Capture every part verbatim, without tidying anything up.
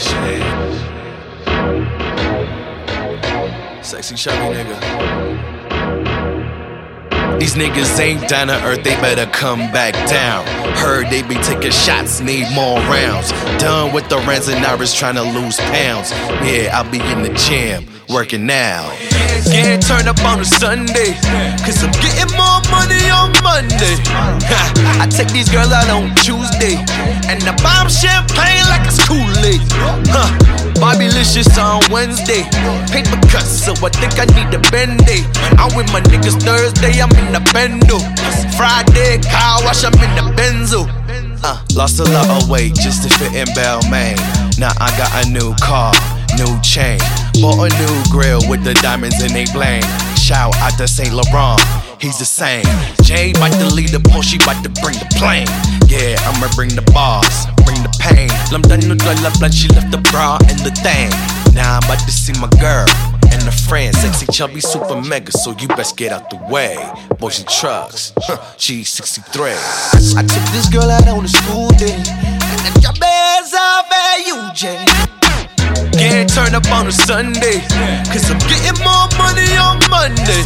shit. Sexy chubby nigga. These niggas ain't down to earth, they better come back down. Heard they be taking shots, need more rounds. Done with the rants and Iris trying to lose pounds. Yeah, I'll be in the gym, working now. Yeah, turn up on a Sunday, cause I'm getting more money on Monday. I take these girls out on Tuesday, and I buy them champagne like it's Kool-Aid. Huh. Bobbylicious on Wednesday, paper cuts, so I think I need a Band-Aid. I'm with my niggas Thursday, I'm in the Bendo. Friday, car wash, I'm in the Benzo. Uh, lost a lot of weight just to fit in Balmain. Now I got a new car, new chain. Bought a new grill with the diamonds in they bling. Shout out to Saint Laurent, he's the same. Jay bout to lead the Porsche, she bout to bring the plane. Yeah, I'ma bring the bars, bring the pain. Lam done no dollar blood, she left the bra and the thing. Now I'm about to see my girl and her friend, sexy, chubby, super mega, so you best get out the way. Boy, she trucks, huh, she's sixty-three. I took this girl out on a school day, and the job is off at U J. Yeah, turn up on a Sunday, cause I'm getting more money on Monday.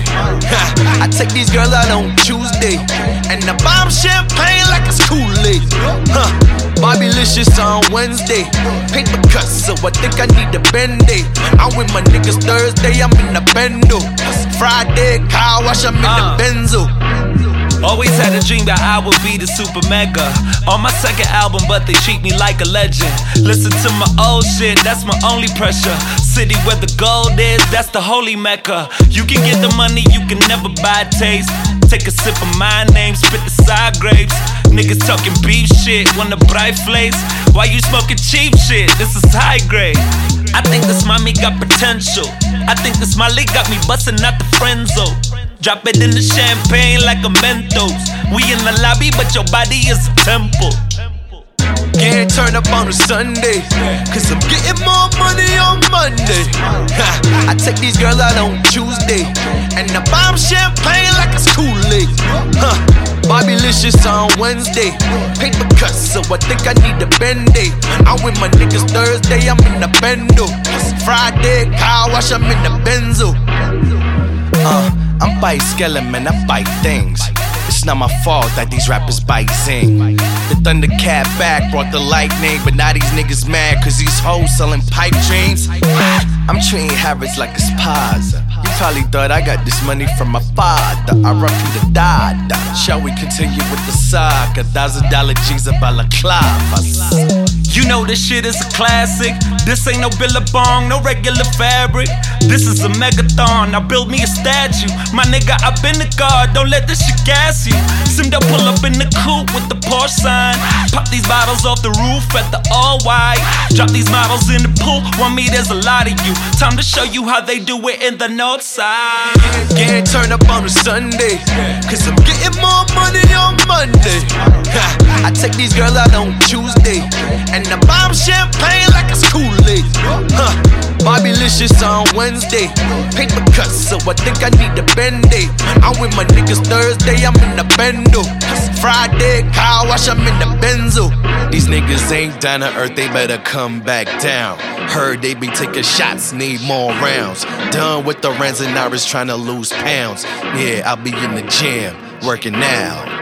I take these girls out on Tuesday, and I buy them champagne like it's Kool-Aid. Huh. Bobbylicious on Wednesday, paper cuts, so I think I need a Band-Aid. I'm with my niggas Thursday, I'm in the Bendo. Friday, car wash, I'm in uh. the Benzo. Always had a dream that I would be the super mega. On my second album, but they treat me like a legend. Listen to my old shit, that's my only pressure. City where the gold is, that's the holy mecca. You can get the money, you can never buy taste. Take a sip of my name, spit the side grapes. Niggas talking beef shit, want a bright place. Why you smoking cheap shit? This is high grade. I think this mommy got potential. I think this Molly got me bustin' out the friend zone. Drop it in the champagne like a Mentos. We in the lobby, but your body is a temple. Yeah, turn up on a Sunday, cause I'm getting more money on Monday. I take these girls out on Tuesday, and I buy them champagne like it's Kool-Aid. Huh. Bobbylicious on Wednesday, paper cuts, so I think I need a Band-Aid. I'm with my niggas Thursday, I'm in the Bendo. Friday, car wash, I'm in the Benzo. Uh, I'm bite skeleton, man, I bite things. It's not my fault that these rappers bite sing. The Thundercat back brought the lightning, but now these niggas mad cause these hoes selling pipe dreams. I'm treating Harrods like a spaza. You probably thought I got this money from my father. I run through the dada. Shall we continue with the saga? Thousand dollar G's a balaclava. You know this shit is a classic. This ain't no Billabong, no regular fabric. This is a megathon, now build me a statue. My nigga, I been the guard, don't let this shit gas you. Seem to pull up in the coupe with the Porsche sign. Pop these bottles off the roof at the all-white. Drop these models in the pool, want me, there's a lot of you. Time to show you how they do it in the north side. Yeah, turn up on a Sunday, cause I'm getting more money on Monday. I take these girls out on Tuesday, and I buy them champagne like it's Kool-Aid. Huh. Bobbylicious on Wednesday, paper cuts, so I think I need a Band-Aid. I'm with my niggas Thursday, I'm in the Bendo. Friday, car wash, I'm in the Benzo. These niggas ain't down to earth, they better come back down. Heard they be taking shots, need more rounds. Done with the rants and Iris trying to lose pounds. Yeah, I'll be in the gym, working now.